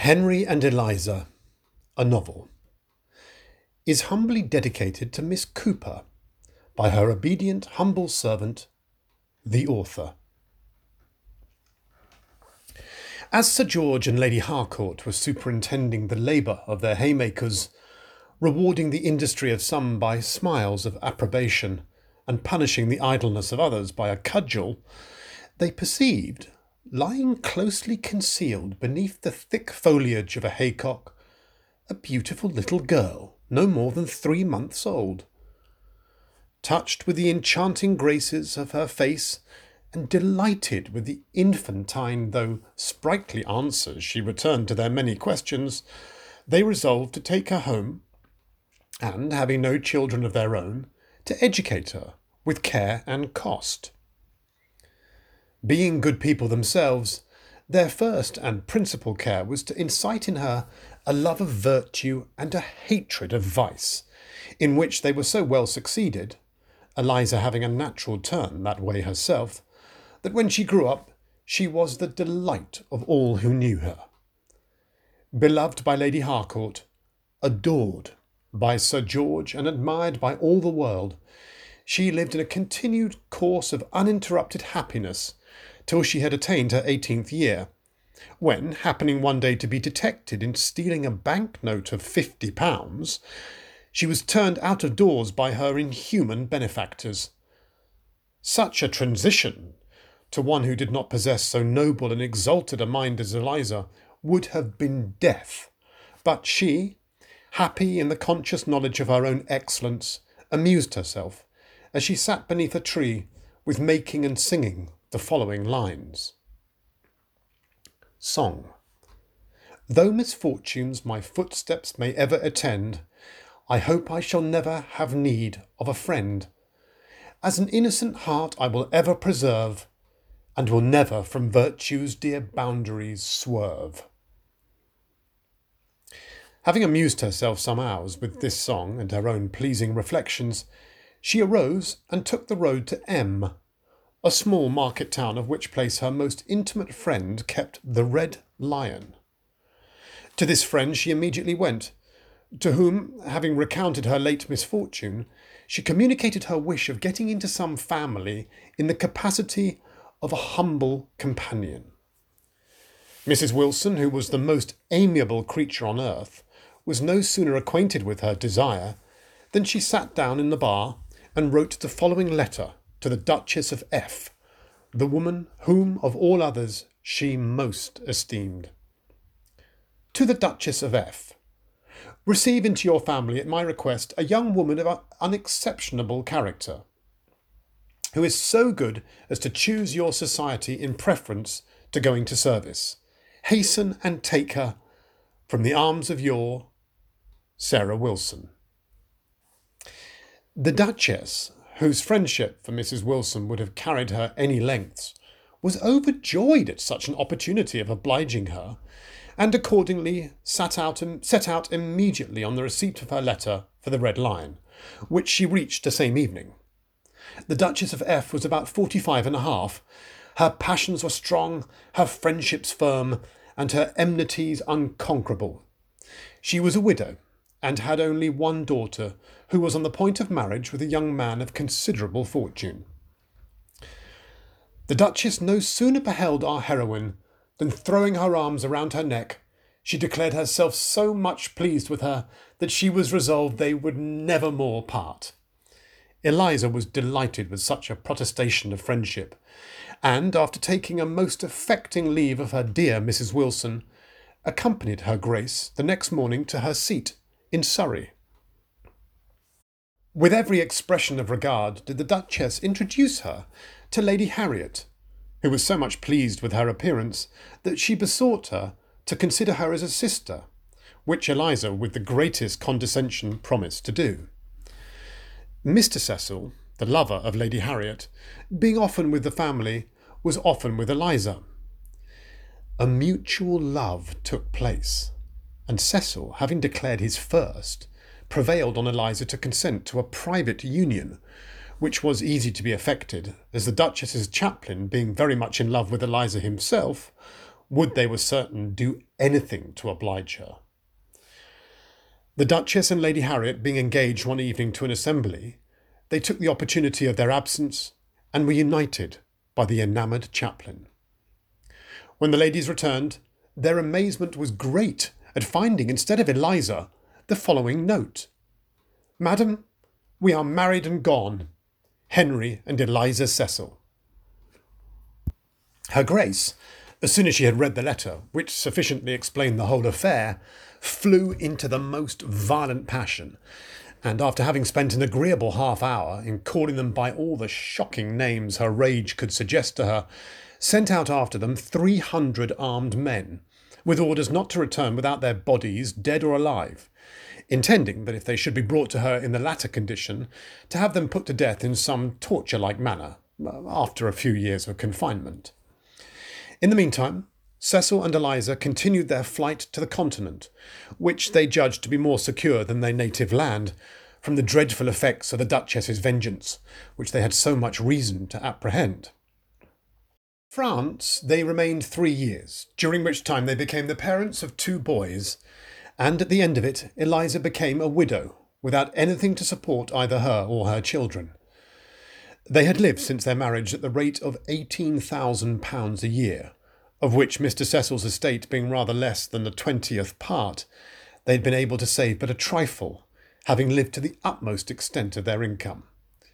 Henry and Eliza, a novel, is humbly dedicated to Miss Cooper by her obedient, humble servant, the author. As Sir George and Lady Harcourt were superintending the labour of their haymakers, rewarding the industry of some by smiles of approbation, and punishing the idleness of others by a cudgel, they perceived, lying closely concealed beneath the thick foliage of a haycock, a beautiful little girl, no more than 3 months old. Touched with the enchanting graces of her face, and delighted with the infantine though sprightly answers she returned to their many questions, they resolved to take her home, and, having no children of their own, to educate her with care and cost. Being good people themselves, their first and principal care was to incite in her a love of virtue and a hatred of vice, in which they were so well succeeded, Eliza having a natural turn that way herself, that when she grew up she was the delight of all who knew her. Beloved by Lady Harcourt, adored by Sir George, and admired by all the world, she lived in a continued course of uninterrupted happiness till she had attained her 18th year, when, happening one day to be detected in stealing a bank-note of £50, she was turned out of doors by her inhuman benefactors. Such a transition, to one who did not possess so noble and exalted a mind as Eliza, would have been death, but she, happy in the conscious knowledge of her own excellence, amused herself, as she sat beneath a tree, with making and singing the following lines. Song. Though misfortunes my footsteps may ever attend, I hope I shall never have need of a friend. As an innocent heart I will ever preserve, and will never from virtue's dear boundaries swerve. Having amused herself some hours with this song and her own pleasing reflections, she arose and took the road to M, a small market town of which place her most intimate friend kept the Red Lion. To this friend she immediately went, to whom, having recounted her late misfortune, she communicated her wish of getting into some family in the capacity of a humble companion. Mrs. Wilson, who was the most amiable creature on earth, was no sooner acquainted with her desire than she sat down in the bar and wrote the following letter to the Duchess of F, the woman whom of all others she most esteemed. To the Duchess of F. Receive into your family at my request a young woman of unexceptionable character, who is so good as to choose your society in preference to going to service. Hasten and take her from the arms of your Sarah Wilson. The Duchess, whose friendship for Mrs. Wilson would have carried her any lengths, was overjoyed at such an opportunity of obliging her, and accordingly set out immediately on the receipt of her letter for the Red Lion, which she reached the same evening. The Duchess of F was about 45 and a half. Her passions were strong, her friendships firm, and her enmities unconquerable. She was a widow, and had only one daughter, who was on the point of marriage with a young man of considerable fortune. The Duchess no sooner beheld our heroine than, throwing her arms around her neck, she declared herself so much pleased with her that she was resolved they would never more part. Eliza was delighted with such a protestation of friendship, and, after taking a most affecting leave of her dear Mrs. Wilson, accompanied her Grace the next morning to her seat in Surrey. With every expression of regard did the Duchess introduce her to Lady Harriet, who was so much pleased with her appearance that she besought her to consider her as a sister, which Eliza with the greatest condescension promised to do. Mr. Cecil, the lover of Lady Harriet, being often with the family, was often with Eliza. A mutual love took place, and Cecil, having declared his first, prevailed on Eliza to consent to a private union, which was easy to be effected, as the Duchess's chaplain, being very much in love with Eliza himself, would, they were certain, do anything to oblige her. The Duchess and Lady Harriet being engaged one evening to an assembly, they took the opportunity of their absence and were united by the enamoured chaplain. When the ladies returned, their amazement was great at finding, instead of Eliza, the following note: "Madam, we are married and gone. Henry and Eliza Cecil." Her Grace, as soon as she had read the letter, which sufficiently explained the whole affair, flew into the most violent passion, and after having spent an agreeable half-hour in calling them by all the shocking names her rage could suggest to her, sent out after them 300 armed men, with orders not to return without their bodies, dead or alive, intending that if they should be brought to her in the latter condition, to have them put to death in some torture-like manner, after a few years of confinement. In the meantime, Cecil and Eliza continued their flight to the continent, which they judged to be more secure than their native land, from the dreadful effects of the Duchess's vengeance, which they had so much reason to apprehend. In France they remained 3 years, during which time they became the parents of 2 boys, and at the end of it Eliza became a widow, without anything to support either her or her children. They had lived since their marriage at the rate of £18,000 a year, of which Mr. Cecil's estate being rather less than the 20th part, they had been able to save but a trifle, having lived to the utmost extent of their income.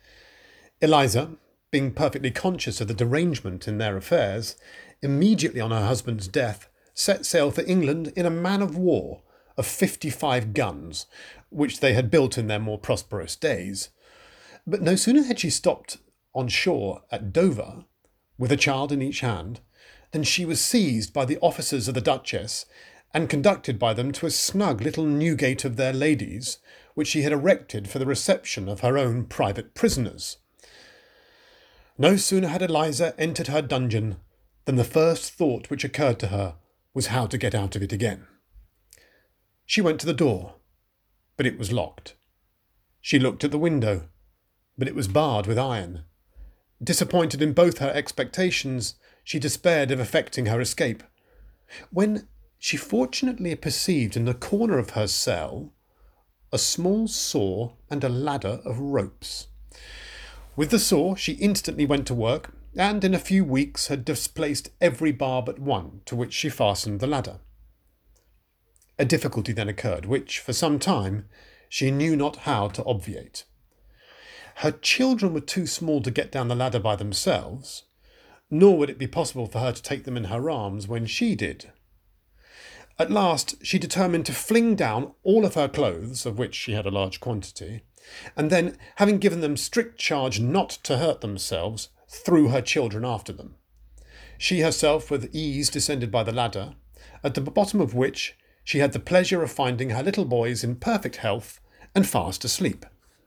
Eliza, being perfectly conscious of the derangement in their affairs, immediately on her husband's death, set sail for England in a man of war of 55 guns, which they had built in their more prosperous days. But no sooner had she stopped on shore at Dover, with a child in each hand, than she was seized by the officers of the Duchess and conducted by them to a snug little Newgate of their ladies, which she had erected for the reception of her own private prisoners. No sooner had Eliza entered her dungeon than the first thought which occurred to her was how to get out of it again. She went to the door, but it was locked. She looked at the window, but it was barred with iron. Disappointed in both her expectations, she despaired of effecting her escape, when she fortunately perceived in the corner of her cell a small saw and a ladder of ropes. With the saw she instantly went to work, and in a few weeks had displaced every bar but one to which she fastened the ladder. A difficulty then occurred, which, for some time, she knew not how to obviate. Her children were too small to get down the ladder by themselves, nor would it be possible for her to take them in her arms when she did. At last she determined to fling down all of her clothes, of which she had a large quantity, and then, having given them strict charge not to hurt themselves, threw her children after them. She herself with ease descended by the ladder, at the bottom of which she had the pleasure of finding her little boys in perfect health and fast asleep.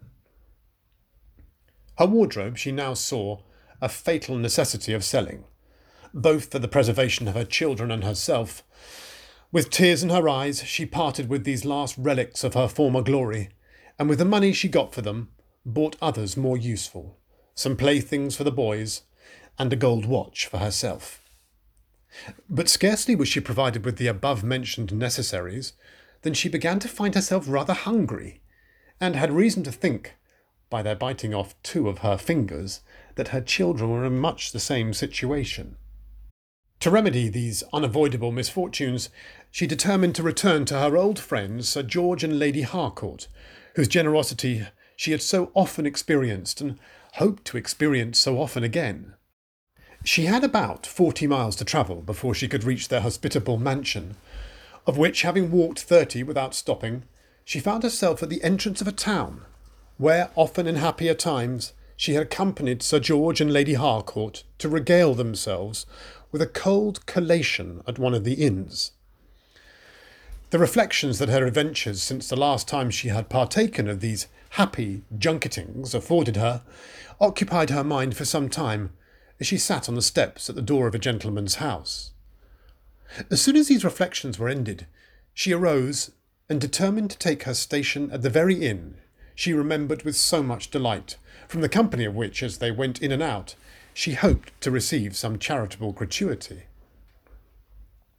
Her wardrobe she now saw a fatal necessity of selling, both for the preservation of her children and herself. With tears in her eyes she parted with these last relics of her former glory, and with the money she got for them bought others more useful, some playthings for the boys, and a gold watch for herself. But scarcely was she provided with the above-mentioned necessaries than she began to find herself rather hungry, and had reason to think, by their biting off 2 of her fingers, that her children were in much the same situation. To remedy these unavoidable misfortunes, she determined to return to her old friends Sir George and Lady Harcourt, whose generosity she had so often experienced and hoped to experience so often again. She had about 40 miles to travel before she could reach their hospitable mansion, of which, having walked 30 without stopping, she found herself at the entrance of a town, where often in happier times she had accompanied Sir George and Lady Harcourt to regale themselves with a cold collation at one of the inns. The reflections that her adventures since the last time she had partaken of these happy junketings afforded her occupied her mind for some time, as she sat on the steps at the door of a gentleman's house. As soon as these reflections were ended, she arose and determined to take her station at the very inn she remembered with so much delight, from the company of which, as they went in and out, she hoped to receive some charitable gratuity.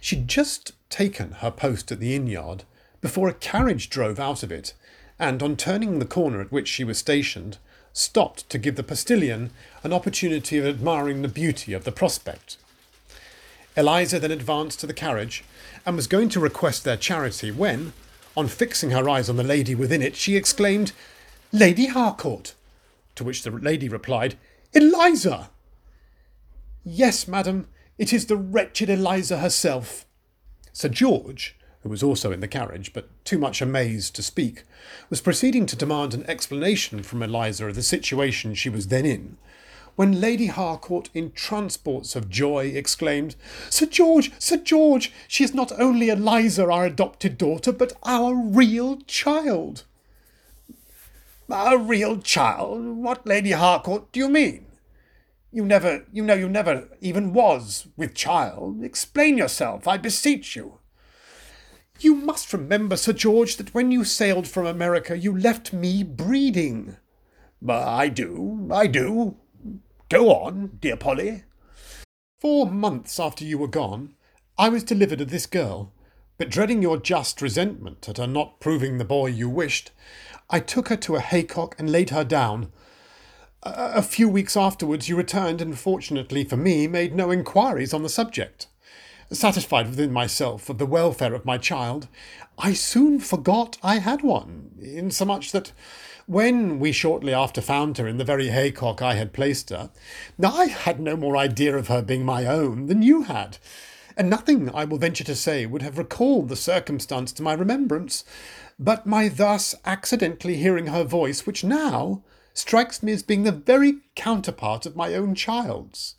She'd just taken her post at the inn-yard before a carriage drove out of it, and on turning the corner at which she was stationed, stopped to give the postilion an opportunity of admiring the beauty of the prospect. Eliza then advanced to the carriage, and was going to request their charity when, on fixing her eyes on the lady within it, she exclaimed, "Lady Harcourt!" To which the lady replied, "Eliza!" "Yes, madam, it is the wretched Eliza herself." Sir George, who was also in the carriage, but too much amazed to speak, was proceeding to demand an explanation from Eliza of the situation she was then in, when Lady Harcourt, in transports of joy, exclaimed, Sir George, she is not only Eliza, our adopted daughter, but our real child." "Our real child? What, Lady Harcourt, do you mean? You never even was with child. Explain yourself, I beseech you." "You must remember, Sir George, that when you sailed from America you left me breeding." I do. Go on, dear Polly." 4 months after you were gone, I was delivered of this girl, but dreading your just resentment at her not proving the boy you wished, I took her to a haycock and laid her down. A few weeks afterwards you returned, and fortunately for me made no inquiries on the subject. Satisfied within myself of the welfare of my child, I soon forgot I had one, insomuch that, when we shortly after found her in the very haycock I had placed her, I had no more idea of her being my own than you had, and nothing, I will venture to say, would have recalled the circumstance to my remembrance, but my thus accidentally hearing her voice, which now strikes me as being the very counterpart of my own child's."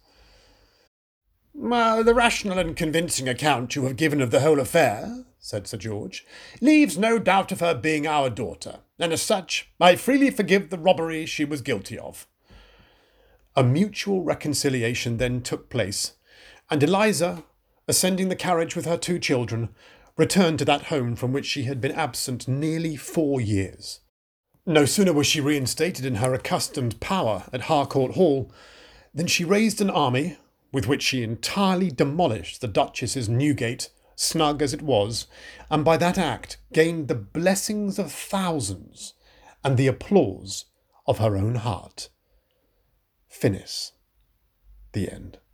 "The rational and convincing account you have given of the whole affair," said Sir George, "leaves no doubt of her being our daughter, and as such I freely forgive the robbery she was guilty of." A mutual reconciliation then took place, and Eliza, ascending the carriage with her 2 children, returned to that home from which she had been absent nearly 4 years. No sooner was she reinstated in her accustomed power at Harcourt Hall than she raised an army, with which she entirely demolished the Duchess's Newgate, snug as it was, and by that act gained the blessings of thousands and the applause of her own heart. Finis. The end.